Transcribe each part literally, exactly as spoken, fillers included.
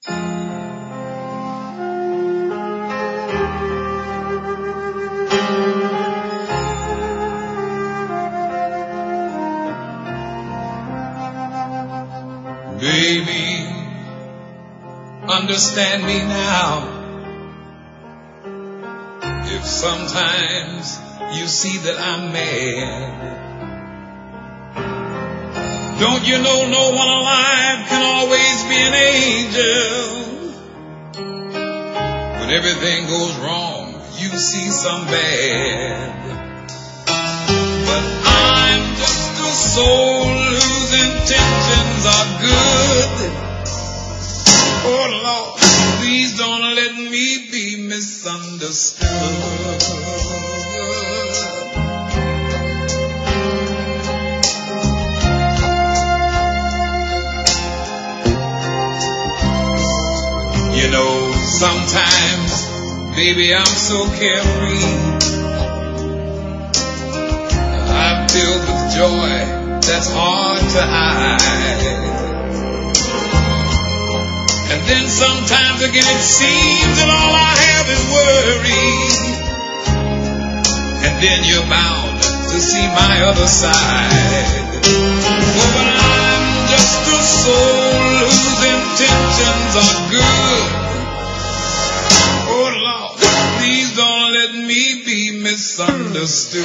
Baby, understand me now. If sometimes you see that I'm mad, don't you know no one alive can always be an angel? When everything goes wrong, you see some bad. But I'm just a soul whose intentions are good. Oh Lord, please don't let me be misunderstood. You know, sometimes, baby, I'm so carefree. I'm filled with joy that's hard to hide. And then sometimes again it seems that all I have is worry. And then you're bound to see my other side. Oh, but I'm just a soul whose intentions are good. Oh Lord, please don't let me be misunderstood.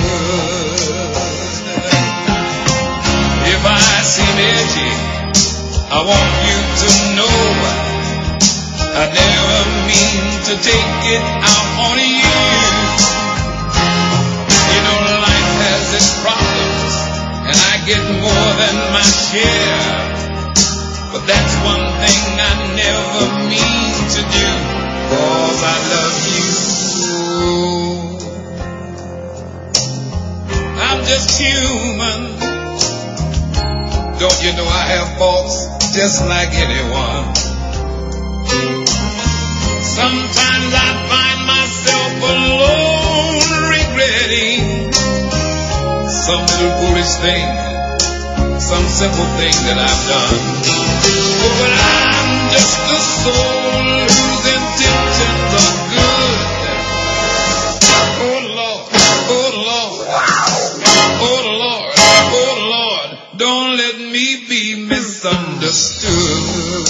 If I seem edgy, I want you to know I never mean to take it out on you. You know, life has its problems, and I get more than my share. But that's one thing I never mean to do, 'cause I love you. I'm just human. Don't you know I have faults just like anyone? Sometimes I find myself alone regretting some little foolish thing, some simple thing that I've done. Oh, but I'm just a soul whose intentions are good. Oh Lord, oh Lord, oh Lord, oh Lord, don't let me be misunderstood.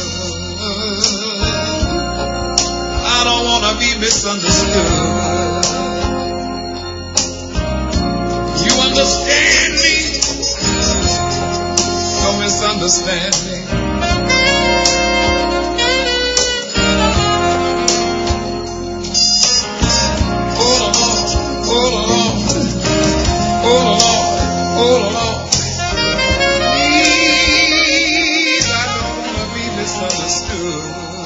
I don't want to be misunderstood. You understand me? Don't misunderstand me. Oh Lord, oh Lord, oh Lord, oh Lord. Please, I don't want to be misunderstood.